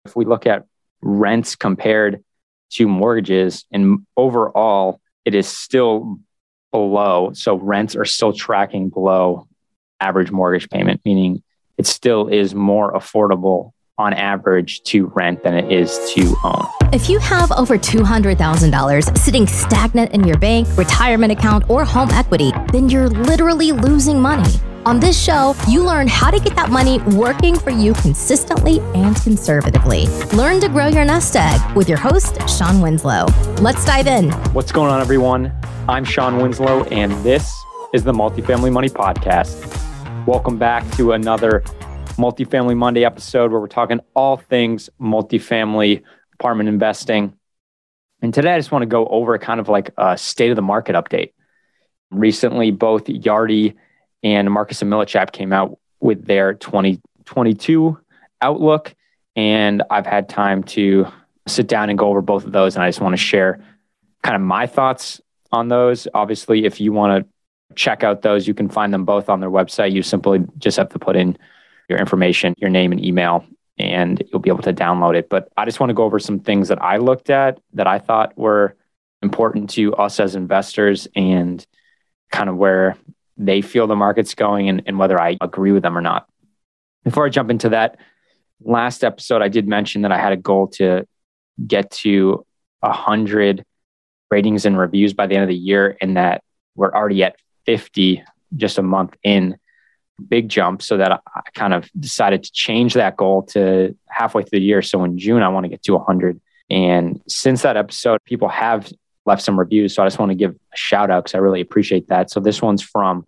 If we look at rents compared to mortgages, and overall, it is still below. So rents are still tracking below average mortgage payment, meaning it still is more affordable on average to rent than it is to own. If you have over $200,000 sitting stagnant in your bank, retirement account, or home equity, then you're literally losing money. On this show, you learn how to get that money working for you consistently and conservatively. Learn to grow your nest egg with your host, Sean Winslow. Let's dive in. What's going on, everyone? I'm Sean Winslow, and this is the Multifamily Money Podcast. Welcome back to another Multifamily Monday episode where we're talking all things multifamily apartment investing. And today I just want to go over kind of like a state of the market update. Recently, both Yardi and Marcus & Millichap came out with their 2022 outlook, and I've had time to sit down and go over both of those, and I just want to share kind of my thoughts on those. Obviously, if you want to check out those, you can find them both on their website. You simply just have to put in your information, your name and email, and you'll be able to download it. But I just want to go over some things that I looked at that I thought were important to us as investors and kind of where they feel the market's going and whether I agree with them or not. Before I jump into that, last episode, I did mention that I had a goal to get to 100 ratings and reviews by the end of the year, and that we're already at 50 just a month in. Big jump, so that I kind of decided to change that goal to halfway through the year. So in June, I want to get to 100. And since that episode, people have left some reviews. So I just want to give a shout out because I really appreciate that. So this one's from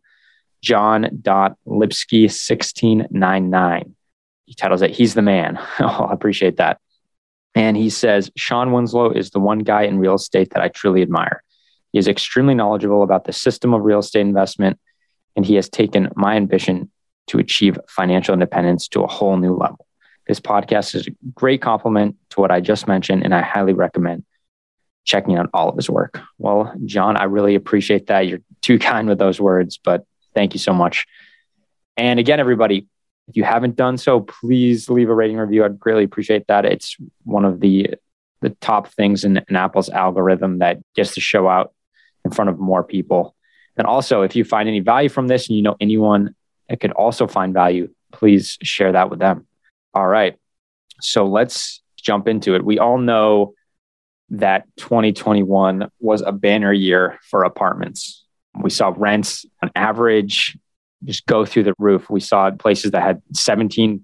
John.Lipsky1699. He titles it, "He's the Man." Oh, I appreciate that. And he says, "Sean Winslow is the one guy in real estate that I truly admire. He is extremely knowledgeable about the system of real estate investment, and he has taken my ambition to achieve financial independence to a whole new level. This podcast is a great compliment to what I just mentioned, and I highly recommend checking out all of his work." Well, John, I really appreciate that. You're too kind with those words, but thank you so much. And again, everybody, if you haven't done so, please leave a rating review. I'd greatly appreciate that. It's one of the top things in Apple's algorithm that gets the show out in front of more people. And also, if you find any value from this and you know anyone that could also find value, please share that with them. All right. So let's jump into it. We all know that 2021 was a banner year for apartments. We saw rents on average just go through the roof. We saw places that had 17%,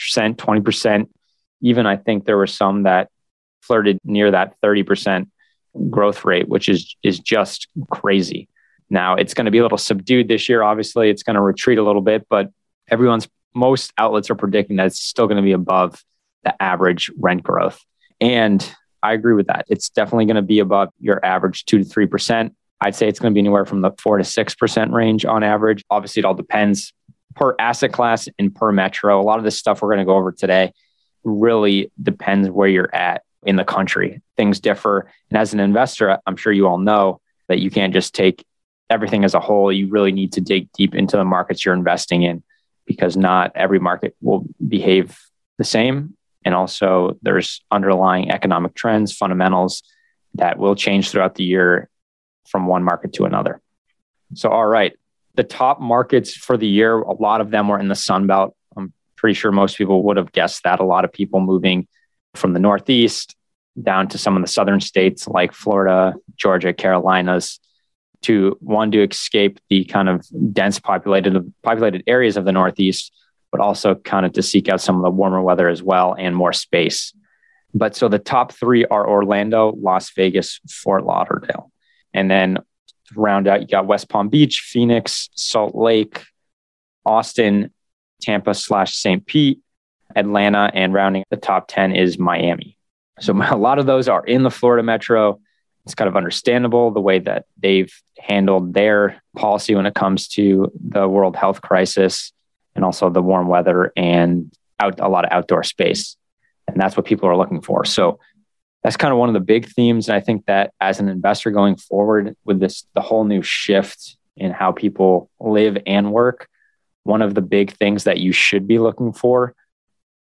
20%. Even I think there were some that flirted near that 30% growth rate, which is just crazy. Now, it's going to be a little subdued this year. Obviously, it's going to retreat a little bit, but most outlets are predicting that it's still going to be above the average rent growth. And I agree with that. It's definitely going to be above your average 2 to 3%. I'd say it's going to be anywhere from the 4 to 6% range on average. Obviously, it all depends per asset class and per metro. A lot of this stuff we're going to go over today really depends where you're at in the country. Things differ. And as an investor, I'm sure you all know that you can't just take everything as a whole. You really need to dig deep into the markets you're investing in, because not every market will behave the same. And also there's underlying economic trends, fundamentals that will change throughout the year from one market to another. So, all right, the top markets for the year, a lot of them were in the Sun Belt. I'm pretty sure most people would have guessed that. A lot of people moving from the Northeast down to some of the southern states like Florida, Georgia, Carolinas, to escape the kind of dense populated areas of the Northeast, but also kind of to seek out some of the warmer weather as well and more space. But so the top three are Orlando, Las Vegas, Fort Lauderdale. And then to round out, you got West Palm Beach, Phoenix, Salt Lake, Austin, Tampa / St. Pete, Atlanta, and rounding the top 10 is Miami. So a lot of those are in the Florida metro. It's kind of understandable the way that they've handled their policy when it comes to the world health crisis and also the warm weather and a lot of outdoor space. And that's what people are looking for. So that's kind of one of the big themes. And I think that as an investor going forward with the whole new shift in how people live and work, one of the big things that you should be looking for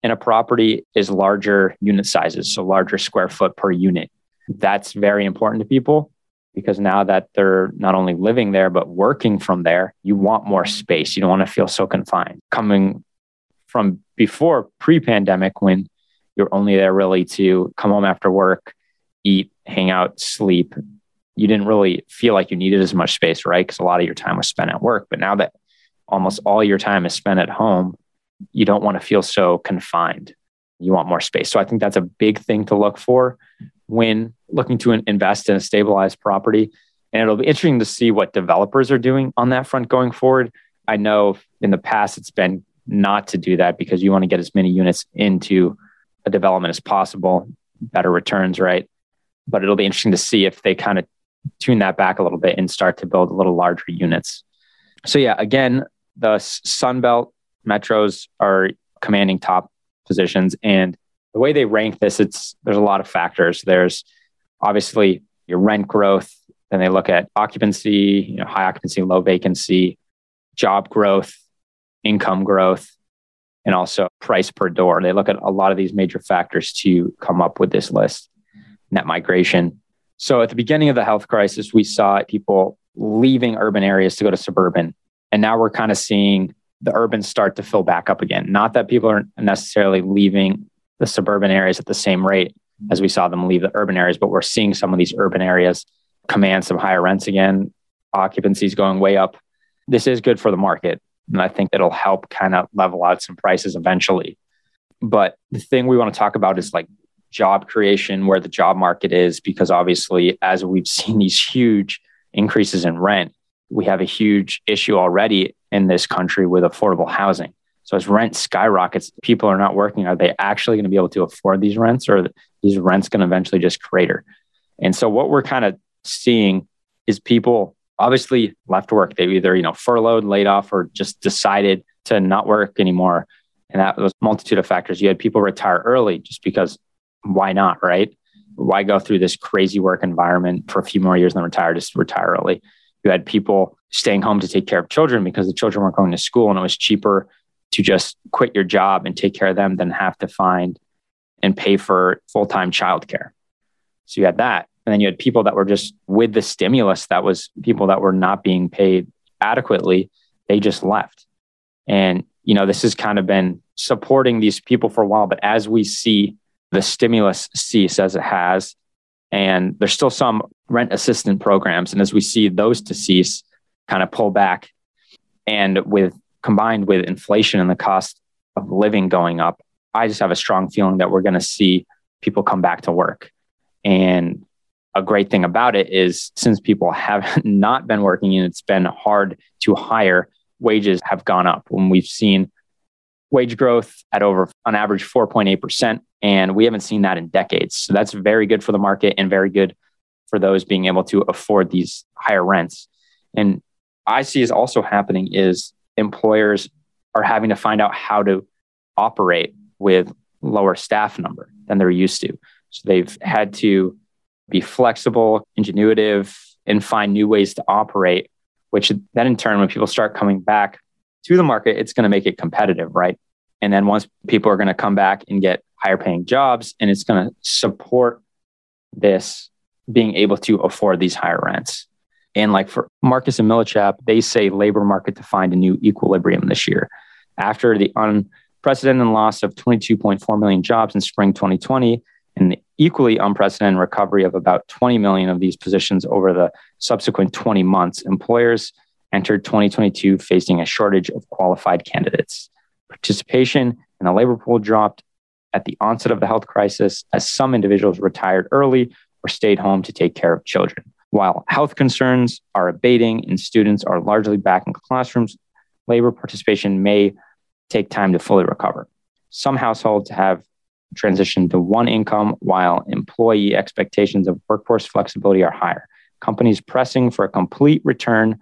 in a property is larger unit sizes, so larger square foot per unit. That's very important to people because now that they're not only living there, but working from there, you want more space. You don't want to feel so confined. Coming from before pre-pandemic, when you're only there really to come home after work, eat, hang out, sleep, you didn't really feel like you needed as much space, right? Because a lot of your time was spent at work. But now that almost all your time is spent at home, you don't want to feel so confined. You want more space. So I think that's a big thing to look for when looking to invest in a stabilized property. And it'll be interesting to see what developers are doing on that front going forward. I know in the past, it's been not to do that because you want to get as many units into a development as possible, better returns, right? But it'll be interesting to see if they kind of tune that back a little bit and start to build a little larger units. So yeah, again, the Sunbelt metros are commanding top positions. And the way they rank this, there's a lot of factors. There's obviously your rent growth, then they look at occupancy, high occupancy, low vacancy, job growth, income growth, and also price per door. They look at a lot of these major factors to come up with this list. Net migration. So at the beginning of the health crisis, we saw people leaving urban areas to go to suburban. And now we're kind of seeing the urban start to fill back up again. Not that people aren't necessarily leaving the suburban areas at the same rate as we saw them leave the urban areas, but we're seeing some of these urban areas command some higher rents again. Occupancy is going way up. This is good for the market. And I think it'll help kind of level out some prices eventually. But the thing we want to talk about is like job creation, where the job market is, because obviously, as we've seen these huge increases in rent, we have a huge issue already in this country with affordable housing. So as rent skyrockets, people are not working. Are they actually going to be able to afford these rents, or are these rents going to eventually just crater? And so what we're kind of seeing is people obviously left work. They either, furloughed, laid off, or just decided to not work anymore. And that was a multitude of factors. You had people retire early just because why not, right? Why go through this crazy work environment for a few more years and then retire, just retire early? You had people staying home to take care of children because the children weren't going to school, and it was cheaper to just quit your job and take care of them than have to find and pay for full-time childcare. So you had that. And then you had people that were just with the stimulus, that was people that were not being paid adequately. They just left. And, this has kind of been supporting these people for a while. But as we see the stimulus cease as it has, and there's still some rent assistance programs. And as we see those to cease, kind of pull back, and combined with inflation and the cost of living going up, I just have a strong feeling that we're going to see people come back to work. And a great thing about it is, since people have not been working and it's been hard to hire, wages have gone up. When we've seen wage growth at over, on average, 4.8%, and we haven't seen that in decades. So that's very good for the market and very good for those being able to afford these higher rents. And I see is also happening is employers are having to find out how to operate with lower staff number than they're used to. So they've had to be flexible, ingenuitive, and find new ways to operate, which then in turn, when people start coming back to the market, it's going to make it competitive, right? And then once people are going to come back and get higher paying jobs, and it's going to support this being able to afford these higher rents. And like for Marcus and Millichap, they say labor market to find a new equilibrium this year. After the unprecedented loss of 22.4 million jobs in spring 2020, and the equally unprecedented recovery of about 20 million of these positions over the subsequent 20 months, employers entered 2022 facing a shortage of qualified candidates. Participation in the labor pool dropped at the onset of the health crisis as some individuals retired early or stayed home to take care of children. While health concerns are abating and students are largely back in classrooms, labor participation may take time to fully recover. Some households have transitioned to one income, while employee expectations of workforce flexibility are higher. Companies pressing for a complete return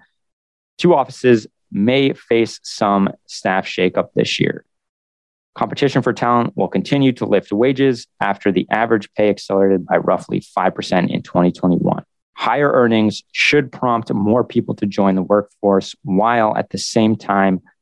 to offices may face some staff shakeup this year. Competition for talent will continue to lift wages after the average pay accelerated by roughly 5% in 2021. Higher earnings should prompt more people to join the workforce, while at the same time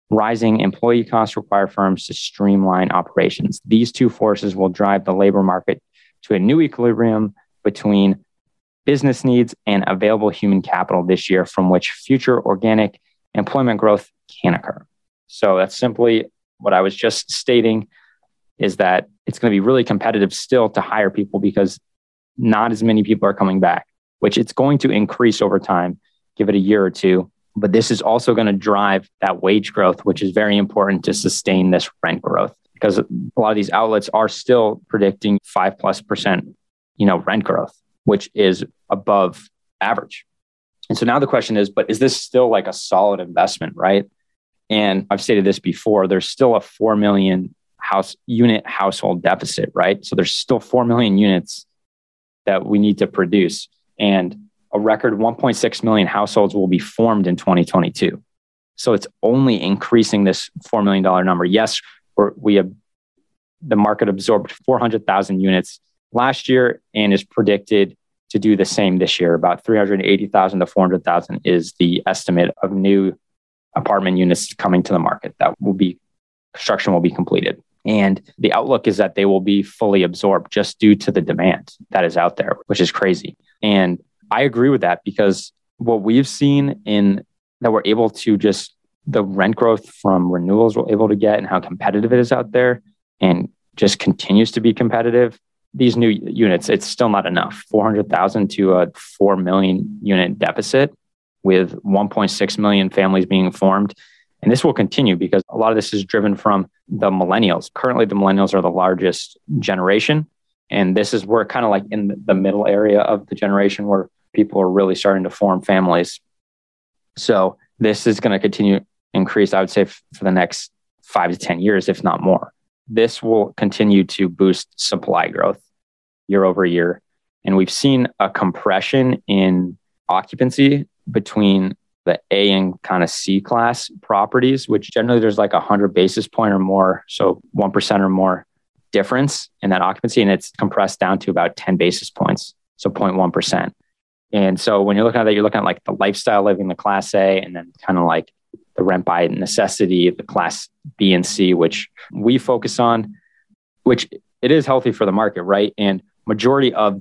rising employee costs require firms to streamline operations. These two forces will drive the labor market to a new equilibrium between business needs and available human capital this year, from which future organic employment growth can occur. So that's simply what I was just stating, is that it's going to be really competitive still to hire people because not as many people are coming back, which it's going to increase over time. Give it a year or two. But this is also going to drive that wage growth, which is very important to sustain this rent growth, because a lot of these outlets are still predicting 5+%, rent growth, which is above average. And so now the question is, but is this still like a solid investment, right? And I've stated this before, there's still a 4 million unit household deficit, right? So there's still 4 million units that we need to produce. And a record 1.6 million households will be formed in 2022. So it's only increasing this $4 million number. Yes, the market absorbed 400,000 units last year and is predicted to do the same this year. About 380,000 to 400,000 is the estimate of new apartment units coming to the market construction will be completed. And the outlook is that they will be fully absorbed just due to the demand that is out there, which is crazy. And I agree with that, because what we've seen that we're able to the rent growth from renewals we're able to get and how competitive it is out there and just continues to be competitive. These new units, it's still not enough. 400,000 to a 4 million unit deficit with 1.6 million families being formed. And this will continue because a lot of this is driven from the millennials. Currently, the millennials are the largest generation. And this is where kind of like in the middle area of the generation where people are really starting to form families. So this is going to continue to increase, I would say, for the next 5 to 10 years, if not more. This will continue to boost supply growth year over year. And we've seen a compression in occupancy between the A and kind of C class properties, which generally there's like 100 basis point or more, so 1% or more difference in that occupancy, and it's compressed down to about 10 basis points, so 0.1%. And so when you're looking at that, you're looking at like the lifestyle living, the class A, and then kind of like the rent by necessity, the class B and C, which we focus on, which it is healthy for the market, right? And majority of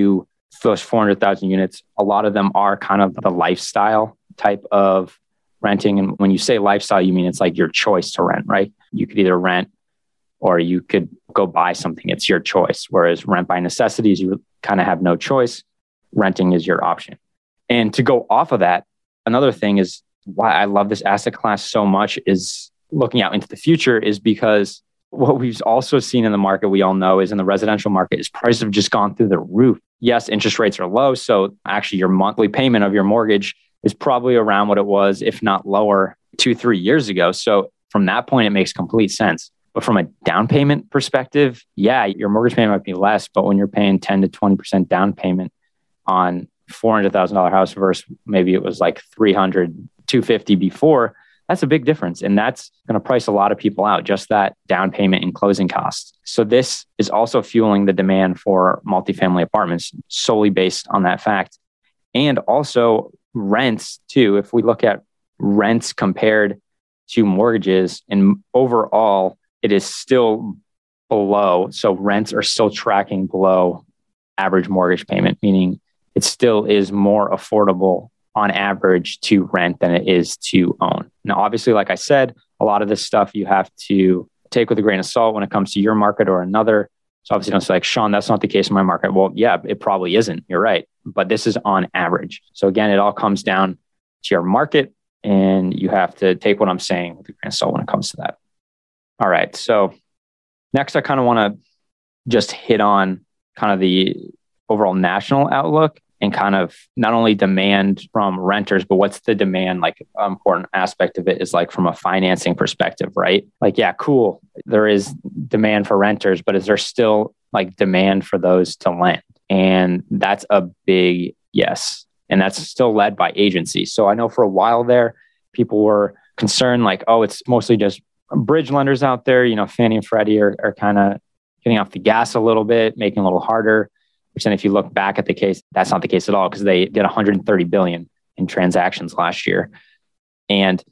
those 400,000 units, a lot of them are kind of the lifestyle type of renting. And when you say lifestyle, you mean it's like your choice to rent, right? You could either rent or you could go buy something. It's your choice. Whereas rent by necessities, you kind of have no choice. Renting is your option. And to go off of that, another thing is why I love this asset class so much is looking out into the future is because what we've also seen in the market, we all know, is in the residential market, is prices have just gone through the roof. Yes, interest rates are low. So actually your monthly payment of your mortgage is probably around what it was, if not lower, 2-3 years ago. So from that point, it makes complete sense. But from a down payment perspective, yeah, your mortgage payment might be less, but when you're paying 10 to 20% down payment on $400,000 house versus maybe it was like $300, $250 before, that's a big difference. And that's going to price a lot of people out, just that down payment and closing costs. So this is also fueling the demand for multifamily apartments solely based on that fact. And also rents too. If we look at rents compared to mortgages, and overall, it is still below. So rents are still tracking below average mortgage payment, meaning it still is more affordable on average to rent than it is to own. Now, obviously, like I said, a lot of this stuff you have to take with a grain of salt when it comes to your market or another. So obviously don't say like, Sean, that's not the case in my market. Well, yeah, it probably isn't. You're right. But this is on average. So again, it all comes down to your market, and you have to take what I'm saying with a grain of salt when it comes to that. All right. So next, I kind of want to just hit on kind of the overall national outlook and kind of not only demand from renters, but what's the demand, like important aspect of it is like from a financing perspective, right? Like, yeah, cool. There is demand for renters, but is there still like demand for those to lend? And that's a big yes. And that's still led by agencies. So I know for a while there, people were concerned like, oh, it's mostly just bridge lenders out there. You know, Fannie and Freddie are kind of getting off the gas a little bit, making it a little harder. Which then if you look back at the case, that's not the case at all, because they did 130 billion in transactions last year. And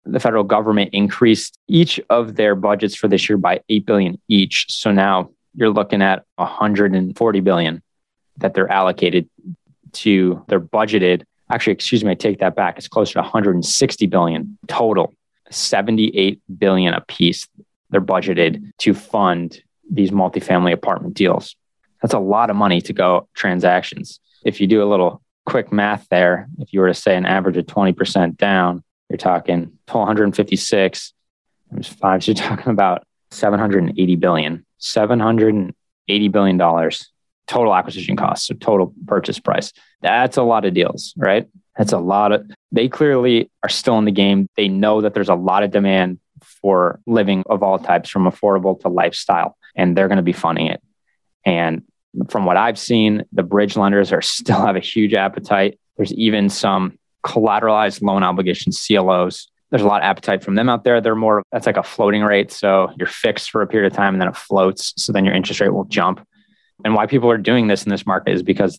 the federal government increased each of their budgets for this year by 8 billion each. So now you're looking at 140 billion that they're allocated to their budgeted. Actually, excuse me, I take that back. It's closer to 160 billion total. 78 billion apiece they're budgeted to fund these multifamily apartment deals. That's a lot of money to go transactions. If you do a little quick math there, if you were to say an average of 20% down, you're talking 156 times 5. So you're talking about 780 billion, $780 billion total acquisition costs. So total purchase price. That's a lot of deals, right? That's a lot of, they clearly are still in the game. They know that there's a lot of demand for living of all types, from affordable to lifestyle, and they're going to be funding it. And from what I've seen, the bridge lenders are still have a huge appetite. There's even some collateralized loan obligations, CLOs. There's a lot of appetite from them out there. They're more, that's like a floating rate. So you're fixed for a period of time and then it floats. So then your interest rate will jump. And why people are doing this in this market is because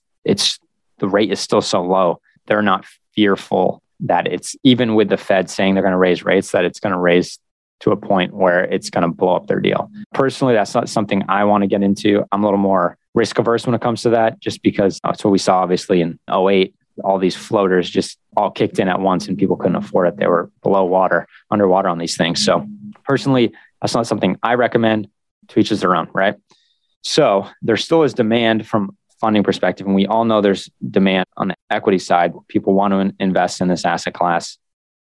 the rate is still so low. They're not fearful that it's, even with the Fed saying they're going to raise rates, that it's going to raise to a point where it's going to blow up their deal. Personally, that's not something I want to get into. I'm a little more risk averse when it comes to that, just because that's what we saw obviously in 2008. All these floaters just all kicked in at once and people couldn't afford it. They were underwater on these things. So personally, that's not something I recommend. To each their own, right? So there still is demand from funding perspective. And we all know there's demand on the equity side. People want to invest in this asset class.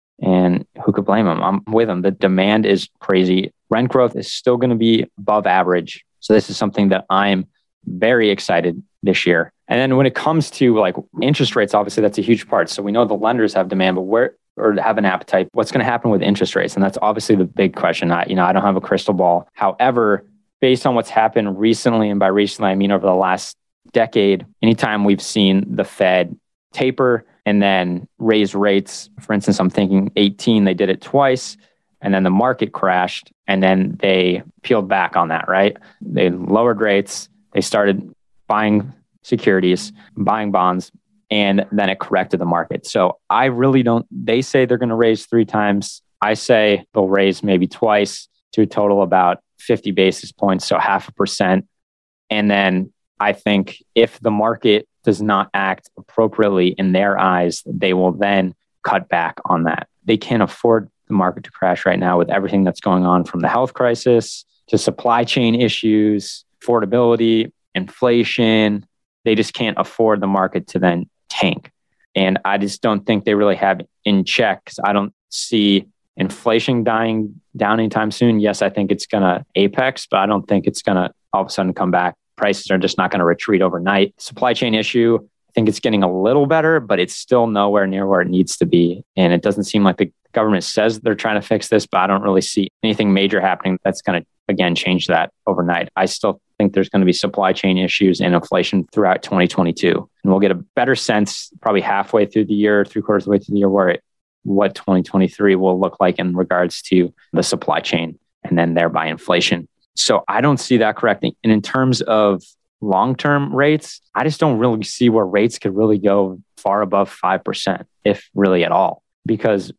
And who could blame them? I'm with them. The demand is crazy. Rent growth is still going to be above average. So this is something that I'm very excited this year. And then when it comes to like interest rates, obviously that's a huge part. So we know the lenders have demand, but have an appetite. What's going to happen with interest rates? And that's obviously the big question. I don't have a crystal ball. However, based on what's happened recently, and by recently, I mean over the last decade, anytime we've seen the Fed taper and then raise rates, for instance, I'm thinking 18, they did it twice, and then the market crashed, and then they peeled back on that, right? They lowered rates, they started buying securities, buying bonds, and then it corrected the market. So I really don't, they say they're going to raise 3 times. I say they'll raise maybe twice to a total about 50 basis points, so 0.5%. And then I think if the market does not act appropriately in their eyes, they will then cut back on that. They can't afford the market to crash right now with everything that's going on, from the health crisis to supply chain issues, affordability, inflation. They just can't afford the market to then tank. And I just don't think they really have in check, because I don't see inflation dying down anytime soon. Yes, I think it's going to apex, but I don't think it's going to all of a sudden come back. Prices are just not going to retreat overnight. Supply chain issue, I think it's getting a little better, but it's still nowhere near where it needs to be. And it doesn't seem like the government says they're trying to fix this, but I don't really see anything major happening that's going to, again, change that overnight. I still think there's going to be supply chain issues and inflation throughout 2022. And we'll get a better sense probably halfway through the year, 3/4 of the way through the year, what 2023 will look like in regards to the supply chain and then thereby inflation. So I don't see that correcting. And in terms of long-term rates, I just don't really see where rates could really go far above 5%, if really at all. Because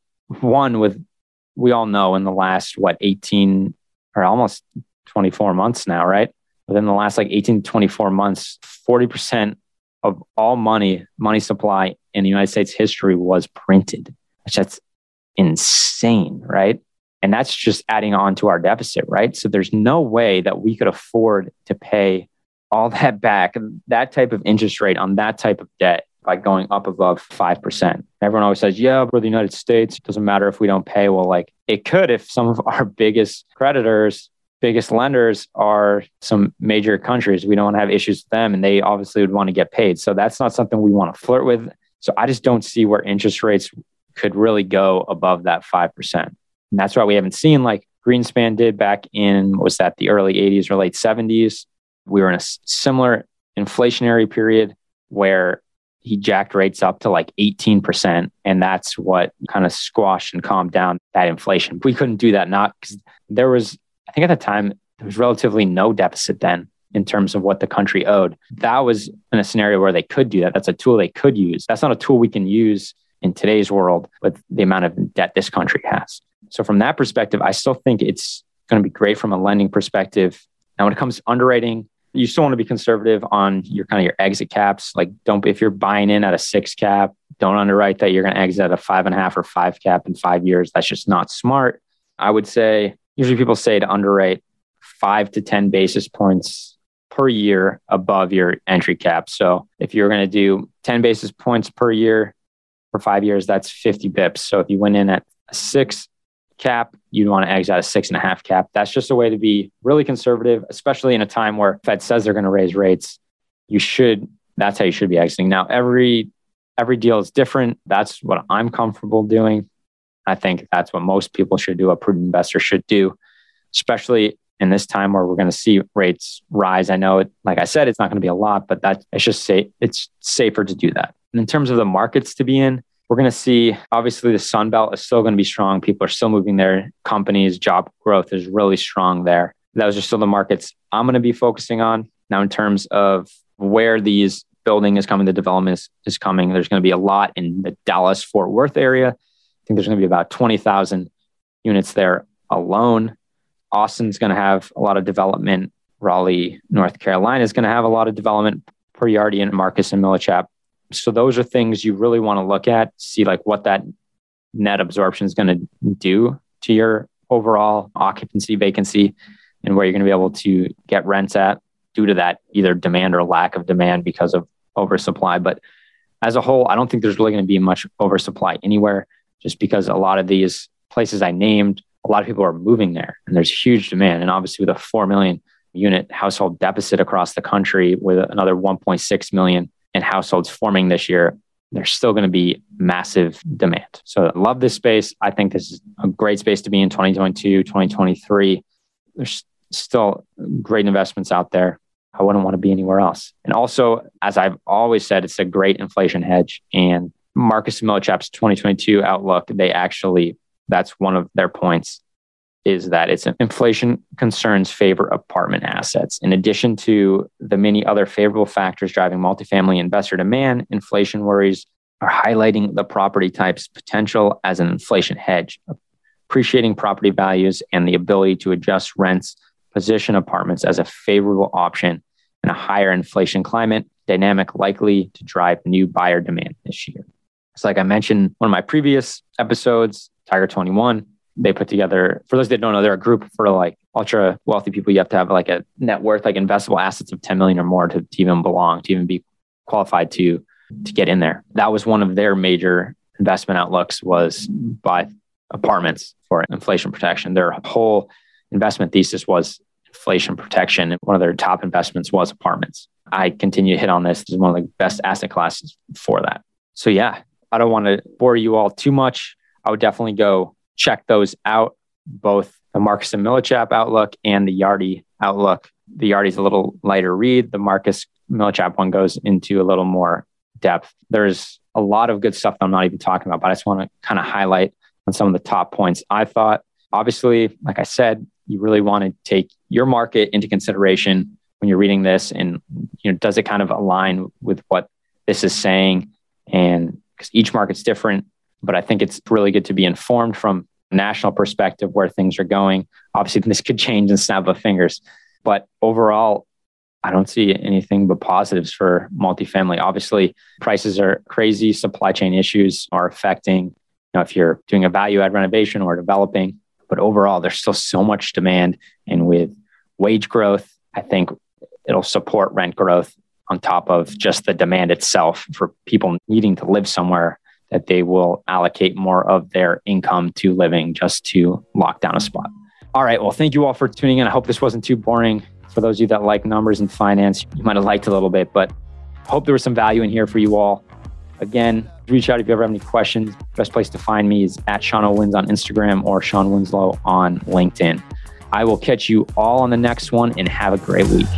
we all know in the last, 18 or almost 24 months now, right? Within the last 18 to 24 months, 40% of all money supply in the United States history was printed, which that's insane, right? And that's just adding on to our deficit, right? So there's no way that we could afford to pay all that back, that type of interest rate on that type of debt, by going up above 5%. Everyone always says, yeah, we're the United States. It doesn't matter if we don't pay. Well, it could if some of our biggest creditors, biggest lenders are some major countries. We don't want to have issues with them, and they obviously would want to get paid. So that's not something we want to flirt with. So I just don't see where interest rates could really go above that 5%. And that's why we haven't seen like Greenspan did back in, the early 80s or late 70s. We were in a similar inflationary period where he jacked rates up to 18%. And that's what kind of squashed and calmed down that inflation. We couldn't do that, not because I think at the time, there was relatively no deficit then in terms of what the country owed. That was in a scenario where they could do that. That's a tool they could use. That's not a tool we can use in today's world with the amount of debt this country has. So from that perspective, I still think it's going to be great from a lending perspective. Now, when it comes to underwriting, you still want to be conservative on your kind of your exit caps. Like if you're buying in at a 6 cap, don't underwrite that you're going to exit at a 5.5 or 5 cap in 5 years. That's just not smart. I would say, usually people say to underwrite 5 to 10 basis points per year above your entry cap. So if you're going to do 10 basis points per year for 5 years, that's 50 bips. So if you went in at a 6 cap, you'd want to exit at a 6.5 cap. That's just a way to be really conservative, especially in a time where Fed says they're going to raise rates. That's how you should be exiting. Now, every deal is different. That's what I'm comfortable doing. I think that's what most people should do, a prudent investor should do, especially in this time where we're going to see rates rise. I know, like I said, it's not going to be a lot, but it's safer to do that. And in terms of the markets to be in, we're going to see, obviously, the Sun Belt is still going to be strong. People are still moving there. Companies, job growth is really strong there. Those are still the markets I'm going to be focusing on. Now, in terms of where these building is coming, the development is coming, there's going to be a lot in the Dallas-Fort Worth area. I think there's going to be about 20,000 units there alone. Austin's going to have a lot of development. Raleigh, North Carolina is going to have a lot of development per Yardi and Marcus and Millichap. So those are things you really want to look at, see like what that net absorption is going to do to your overall occupancy vacancy and where you're going to be able to get rents at due to that either demand or lack of demand because of oversupply. But as a whole, I don't think there's really going to be much oversupply anywhere, just because a lot of these places I named, a lot of people are moving there and there's huge demand. And obviously with a 4 million unit household deficit across the country with another 1.6 million in households forming this year, there's still going to be massive demand. So I love this space. I think this is a great space to be in 2022, 2023. There's still great investments out there. I wouldn't want to be anywhere else. And also, as I've always said, it's a great inflation hedge. And Marcus & Millichap's 2022 outlook, that's one of their points, is that it's inflation concerns favor apartment assets. In addition to the many other favorable factors driving multifamily investor demand, inflation worries are highlighting the property type's potential as an inflation hedge. Appreciating property values and the ability to adjust rents position apartments as a favorable option in a higher inflation climate, dynamic likely to drive new buyer demand this year. So like I mentioned in one of my previous episodes, Tiger 21, they put together, for those that don't know, they're a group for like ultra wealthy people. You have to have like a net worth, like investable assets of 10 million or more to even be qualified to get in there. That was one of their major investment outlooks, was buy apartments for inflation protection. Their whole investment thesis was inflation protection. And one of their top investments was apartments. I continue to hit on this. This is one of the best asset classes for that. So yeah, I don't want to bore you all too much. I would definitely go check those out, both the Marcus & Millichap outlook and the Yardi outlook. The Yardi's a little lighter read. The Marcus & Millichap one goes into a little more depth. There's a lot of good stuff that I'm not even talking about, but I just want to kind of highlight on some of the top points. I thought, obviously, like I said, you really want to take your market into consideration when you're reading this, and does it kind of align with what this is saying? And because each market's different, but I think it's really good to be informed from a national perspective where things are going. Obviously, this could change in the snap of fingers, but overall, I don't see anything but positives for multifamily. Obviously, prices are crazy. Supply chain issues are affecting, if you're doing a value add renovation or developing, but overall, there's still so much demand. And with wage growth, I think it'll support rent growth on top of just the demand itself for people needing to live somewhere, that they will allocate more of their income to living just to lock down a spot. All right. Well, thank you all for tuning in. I hope this wasn't too boring. For those of you that like numbers and finance, you might have liked a little bit, but I hope there was some value in here for you all. Again, reach out if you ever have any questions. Best place to find me is at Sean O. Wins on Instagram or Sean Winslow on LinkedIn. I will catch you all on the next one, and have a great week.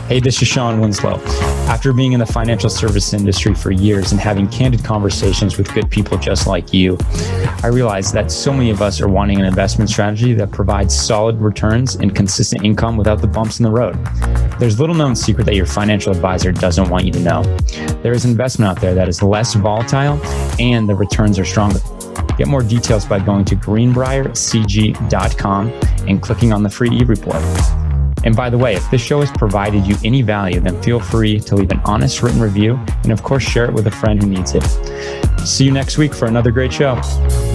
Hey, this is Sean Winslow. After being in the financial service industry for years and having candid conversations with good people just like you, I realized that so many of us are wanting an investment strategy that provides solid returns and consistent income without the bumps in the road. There's little known secret that your financial advisor doesn't want you to know. There is investment out there that is less volatile and the returns are stronger. Get more details by going to greenbriercg.com and clicking on the free e-report. And by the way, if this show has provided you any value, then feel free to leave an honest written review and of course share it with a friend who needs it. See you next week for another great show.